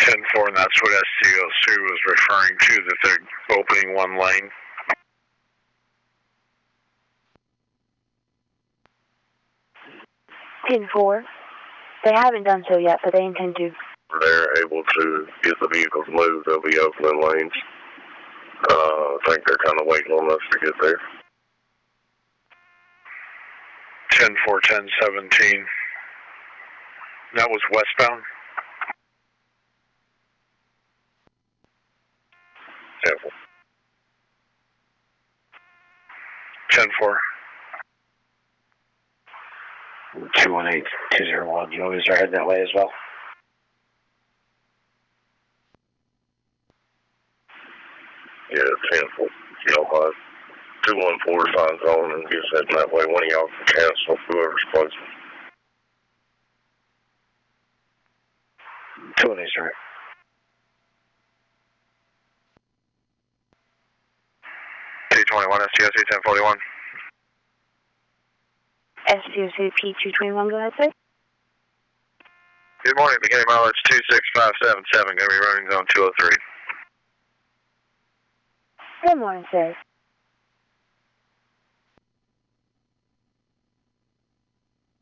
10-4, and that's what STOC was referring to, that they're opening one lane. Ten-4. They haven't done so yet, but they intend to. They're able to get the vehicles moved. They'll be opening lanes. I think they're kind of waiting on us to get there. 10-4, 10-17. That was westbound? 10-4. 10-4. 218-201. You always are heading that way as well? Yeah, 10-4. You know, 214 signs on and just heading that way. One of y'all can cancel whoever's close. 218, right. T21, STOC 1041. STOC P221, go ahead, sir. Good morning, beginning mileage 26577, going to be running zone 203. Good morning, sir.